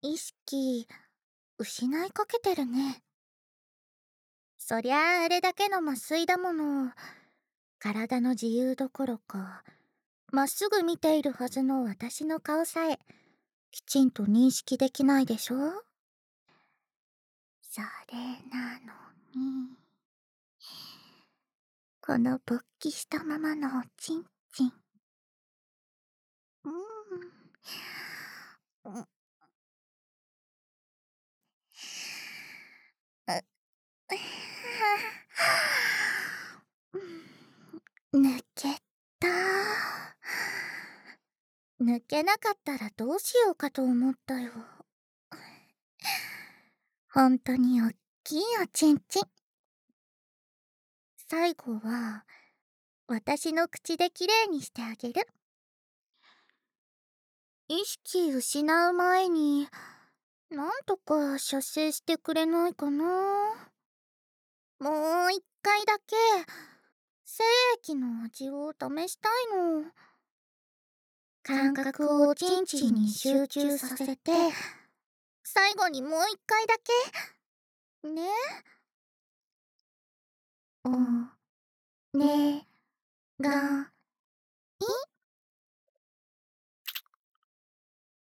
意識、失いかけてるね。そりゃあれだけの麻酔だもの。体の自由どころか、まっすぐ見ているはずの私の顔さえ、きちんと認識できないでしょ。それなのに、この勃起したままのおちんちん。うん。う抜けた。抜けなかったらどうしようかと思ったよ。ほんとにおっきいおちんちん。最後は私の口できれいにしてあげる。意識失う前になんとか射精してくれないかな。もう一回だけ精液の味を試したいの。感覚をおちんちんに集中させて、最後にもう一回だけね。おねが